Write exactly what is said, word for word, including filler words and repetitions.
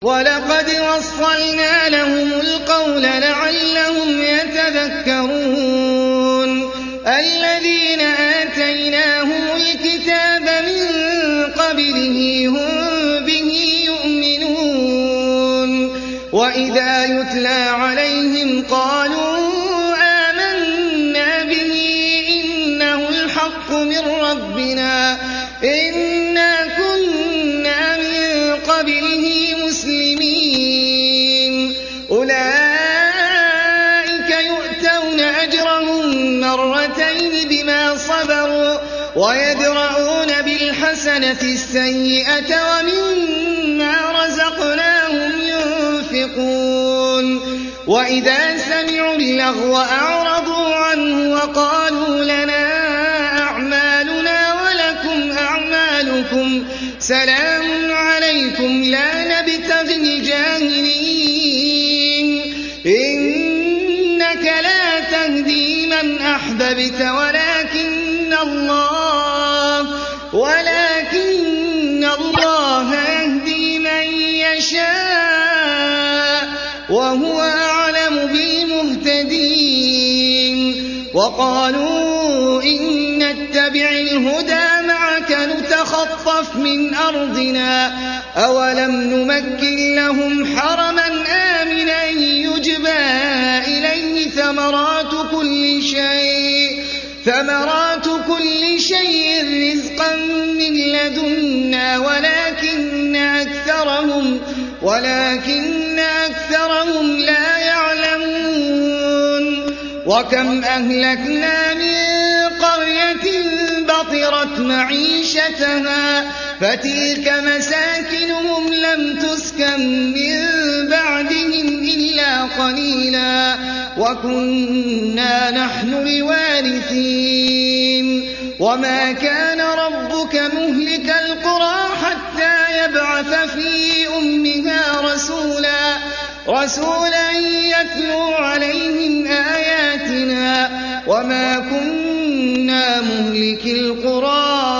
وَلَقَدْ وَصَّلْنَا لَهُمُ الْقَوْلَ لَعَلَّهُمْ يَتَذَكَّرُونَ الَّذِينَ آتَيْنَاهُمُ الْكِتَابَ مِن قَبْلِهِ هُم بِهِ يُؤْمِنُونَ وَإِذَا يُتْلَىٰ عَلَيْهِمْ قَالُوا آمَنَّا بِهِ إِنَّهُ الْحَقُّ مِن رَّبِّنَا إِنَّا كُنَّا مِن قَبْلِهِ مُسْلِمِينَ أُولَٰئِكَ يُؤْتَوْنَ أَجْرَهُم مَّرَّتَيْنِ بِمَا صَبَرُوا وَيَدْرَءُونَ بِالْحَسَنَةِ السَّيِّئَةَ وَمِمَّا رَزَقْنَاهُمْ يُنفِقُونَ وَإِذَا سَمِعُوا اللَّغْوَ أَعْرَضُوا عَنْهُ وَقَالُوا لَنَا أَعْمَالُنَا وَلَكُمْ أَعْمَالُكُمْ سَلَامٌ عَلَيْكُمْ لَا نَبْتَغِي الْجَاهِلِينَ إِنَّكَ لَا تَهْدِي مَنْ أَحْبَبْتَ وَلَٰكِنَّ اللَّهَ وَلَٰكِنَّ اللَّهَ يَهْدِي مَن يَشَاءُ وَهُوَ أَعْلَمُ بِالْمُهْتَدِينَ وَقَالُوا إِن نَّتَّبِعِ الْهُدَىٰ مَعَكَ نُتَخَطَّفْ مِنْ أَرْضِنَا أَوَلَمْ نُمَكِّن لَّهُمْ حَرَمًا آمِنًا يُجْبَىٰ إِلَيْهِ ثَمَرَاتُ كُلِّ شَيْءٍ ثَمَرَاتُ كُلِّ شَيْءٍ رِّزْقًا مِّن لَّدُنَّا وَلَٰكِنَّ أَكْثَرَهُمْ وَلَٰكِنَّ أَكْثَرَهُمْ لَا يَعْلَمُونَ وَكَمْ أَهْلَكْنَا مِن قَرْيَةٍ بَطِرَتْ مَعِيشَتَهَا فَتِلْكَ مَسَاكِنُهُمْ لَمْ تُسْكَن مِّن بَعْدِهِمْ إِلَّا قَلِيلًا وَكُنَّا نَحْنُ الْوَارِثِينَ وَمَا كَانَ رَبُّكَ مُهْلِكَ الْقُرَىٰ حَتَّىٰ يَبْعَثَ فِي أُمِّهَا رَسُولًا رَسُولًا يَتْلُو عَلَيْهِمْ آيَاتِنَا وَمَا كُنَّا مُهْلِكِي الْقُرَىٰ